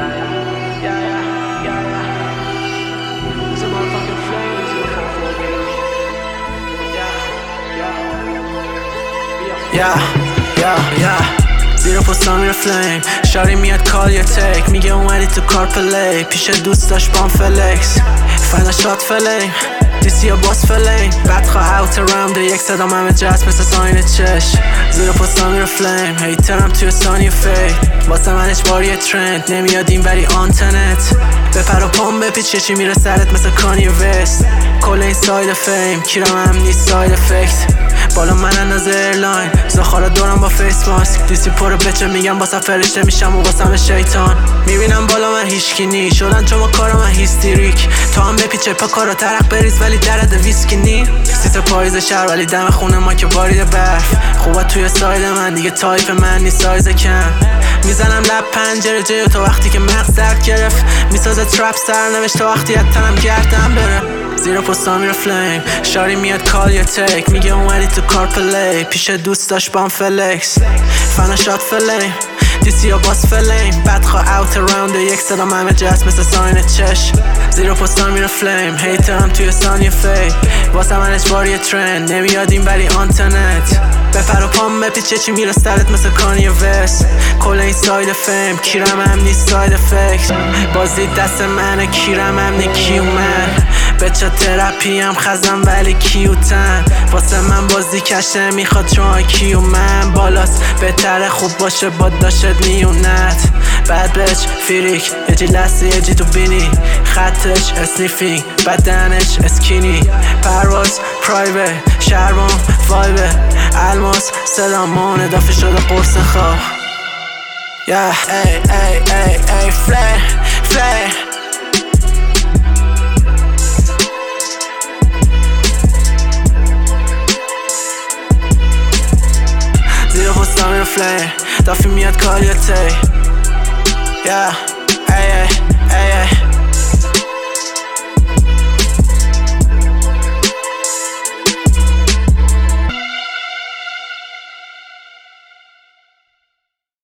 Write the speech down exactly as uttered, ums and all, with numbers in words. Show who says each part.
Speaker 1: yeah, yeah, yeah, yeah. It's a motherfucking flame, zero four four, baby. Yeah, yeah,
Speaker 2: yeah, yeah, yeah. زیر پستم میره فلیم شاری میاد کال یا تک میگه اومدی تو کار پلی پیش دوست داشت بام فلکس فاینا شات فلیم دیسی یا باس فلیم بدخواه اوت راوند یک صدا همه جست مثل ساین چش زیر پستم میره فلیم هیترم توی ثانیه فید واسه من اجبار یه ترند نمیاد این ولی آنتنت بپر و پام بپیچ چی میره سرت مثل کانی وست کل این ساید فیم کیرم هم نیست ساید افکت بالا من اندازه ایرلاین زخارا دورم با فیس ماسک دیسی پرو بچه میگم باسم فرشته میشم و باسم شیطان میبینم بالا من هیچکی نی شدن چون ما کارا من هیستریک تو هم بپیچه پا کارا ترق بریز ولی درد ویسکی نی سیت پاییز شهر ولی دم خونه ما که بارید برف خوبه توی ساید من دیگه تایپ من نی سایز کم میزنم لب پنجره جیو تا وقتی که مغز درد گرفت میسازه ترپ سرنوشت تا وقتی تنم گردم بره زیر پستم میره فلیم شاری میاد کال یا تک میگه اومدی تو کار پلی پیش دوست داشت بام فلکس فنا شات فلیم دیسی یا باس فلیم بدخواه اوت راوند یک صدا همه جست مثل ساین چش زیر پستم میره فلیم هیترم توی ثانیه فید واسه من اجبار یه ترند نمیاد این ولی آنتنت بپر و پام بپیچه چی میره سرت مثل کانی وست کل این ساید فیم کیرم هم نیست ساید افکت بازی دست منه کیرم هم نی کیومن بچه ترپی هم خزم ولی کیوتن واسه من بازی کشه میخواد چون کیو من بالاست بهتره خوب باشه با داشت میونت بد بچ فیریک یه جی لسه یه جی تو بینی خطش اسنیفینگ بدنش اسکینی پرواز پرایوه شهربان وایبه الماس صدامون اضافه شده قرص خواه یا ای ای ای ای فلی فلی زیر پستم میره فلیم دافی میاد کال یا تی yeah.